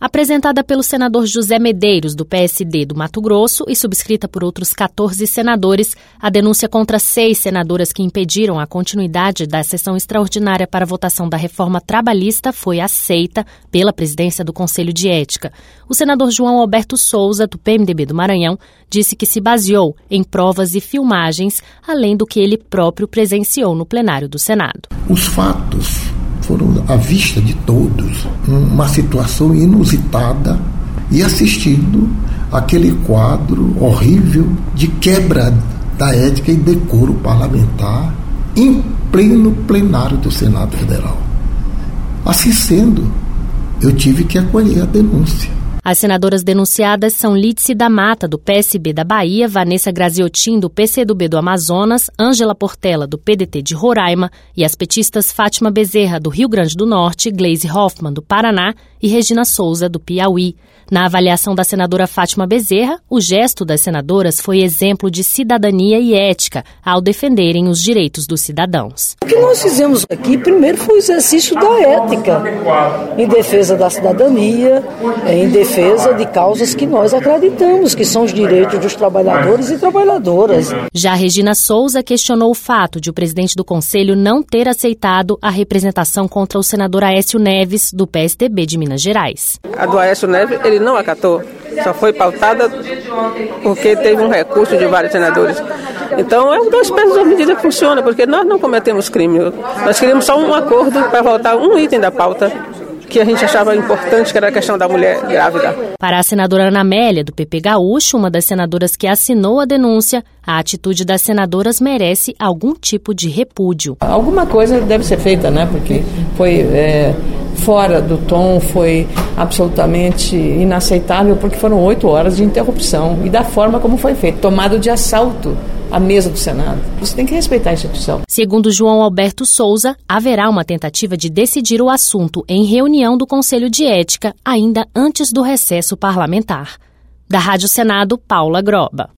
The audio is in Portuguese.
Apresentada pelo senador José Medeiros, do PSD do Mato Grosso, e subscrita por outros 14 senadores, a denúncia contra 6 senadoras que impediram a continuidade da sessão extraordinária para votação da reforma trabalhista foi aceita pela presidência do Conselho de Ética. O senador João Alberto Souza, do PMDB do Maranhão, disse que se baseou em provas e filmagens, além do que ele próprio presenciou no plenário do Senado. Os fatos foram à vista de todos, uma situação inusitada, e assistindo aquele quadro horrível de quebra da ética e decoro parlamentar em pleno plenário do Senado Federal. Assim sendo, eu tive que acolher a denúncia. As senadoras denunciadas são Lídice da Mata, do PSB da Bahia, Vanessa Graziotin, do PCdoB do Amazonas, Ângela Portela, do PDT de Roraima, e as petistas Fátima Bezerra, do Rio Grande do Norte, Gleisi Hoffmann, do Paraná, e Regina Souza, do Piauí. Na avaliação da senadora Fátima Bezerra, o gesto das senadoras foi exemplo de cidadania e ética ao defenderem os direitos dos cidadãos. O que nós fizemos aqui, primeiro, foi o exercício da ética, em defesa da cidadania, em defesa de causas que nós acreditamos, que são os direitos dos trabalhadores e trabalhadoras. Já Regina Souza questionou o fato de o presidente do Conselho não ter aceitado a representação contra o senador Aécio Neves, do PSDB de Minas Gerais. A do Aécio Neves, ele não acatou, só foi pautada porque teve um recurso de vários senadores. Então, é um dos pesos da medida que funciona, porque nós não cometemos crime. Nós queríamos só um acordo para votar um item da pauta que a gente achava importante, que era a questão da mulher grávida. Para a senadora Ana Amélia, do PP Gaúcho, uma das senadoras que assinou a denúncia, a atitude das senadoras merece algum tipo de repúdio. Alguma coisa deve ser feita, né? Porque foi fora do tom, foi absolutamente inaceitável, porque foram 8 horas de interrupção e da forma como foi feito, tomado de assalto a mesa do Senado. Você tem que respeitar a instituição. Segundo João Alberto Souza, haverá uma tentativa de decidir o assunto em reunião do Conselho de Ética ainda antes do recesso parlamentar. Da Rádio Senado, Paula Groba.